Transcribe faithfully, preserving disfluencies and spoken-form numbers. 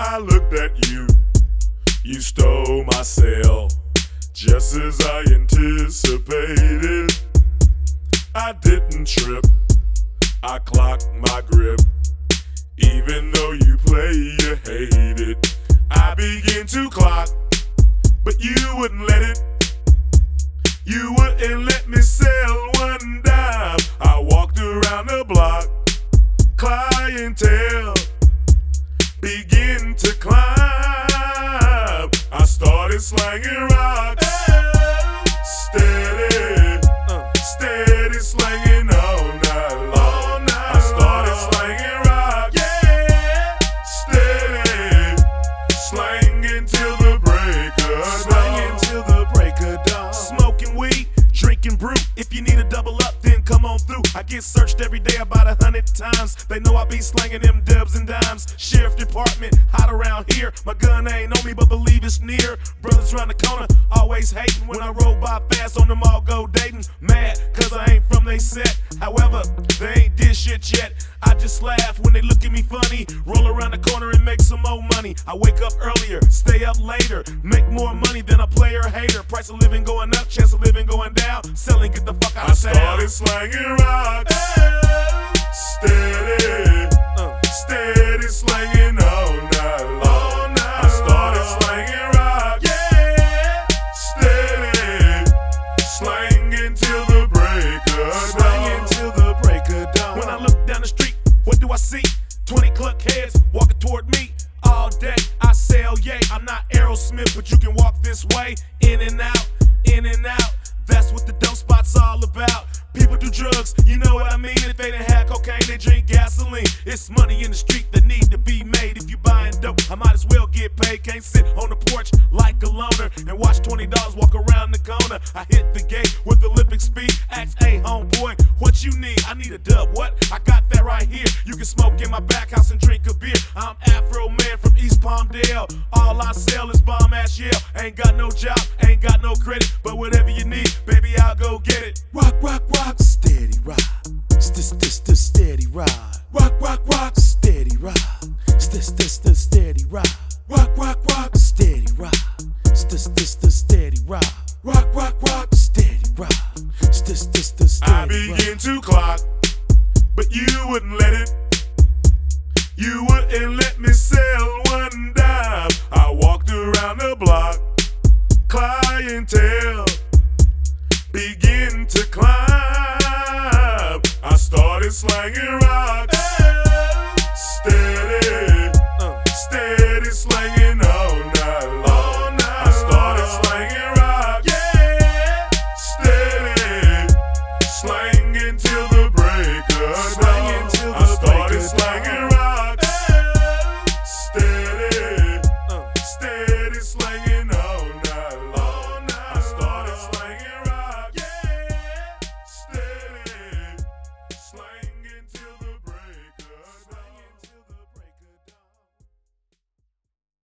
I looked at you, you stole my cell, just as I anticipated. I didn't trip, I clocked my grip. Even though you play, you hate it. I began to clock, but you wouldn't let it. You wouldn't let me sell one dime. I walked around the block, clientele begin to climb. I started slanging rocks, steady, steady slanging all night long. I started slanging rocks, steady, slanging till the break of dawn. Slanging till the break of dawn. Smoking weed, drinking brew. If you need a double up, then come on through. I get searched every day about a hundred times. They know I be slanging them dubs and dimes. Sheriff department, hot around here. My gun ain't on me, but believe it's near. Brothers round the corner, always hating when I roll by fast on them all go dating. Mad, cause I ain't from they set. However, they ain't did shit yet. I just laugh when they look at me funny. Roll around the corner and make some more money. I wake up earlier, stay up later. Make more money than a player hater. Price of living going up, chance of living going down. Selling, get the fuck out I of town. started slanging rocks, steady, uh, steady slanging all night long. I started slanging rocks, steady, slanging till the break of dawn. Slanging till the break of dawn. When I look down the street, what do I see? twenty cluck heads walking toward me. All day I sell, yay. I'm not Aerosmith, but you can walk this way. In and out, in and out. That's what the dope spot's all about. People do drugs, you know what I mean. If they didn't have cocaine, they drink gasoline. It's money in the street that need to be made. If you buying dope, I might as well get paid. Can't sit on the porch like a loner and watch twenty dollars walk around the corner. I hit the gate with Olympic speed. Ask, hey homeboy, what you need? I need a dub, what? I got that right here. You can smoke in my back house and drink a beer. I'm Afro Man from East Palmdale. All I sell is bomb ass Yale. Ain't got no job, ain't got no credit, but whatever you need, baby, I'll go get it. Rock, rock, rock, steady ride. St st st steady ride. Rock, rock, rock, steady ride. St st st steady ride. Rock, rock, rock, steady ride. St st st steady ride. Rock, rock, rock, steady ride. St st st steady I began to clock, but you wouldn't let it. You wouldn't let me sell one dime. I walked around the block, clientele begin to climb. I started slanging rocks, steady, uh, steady slanging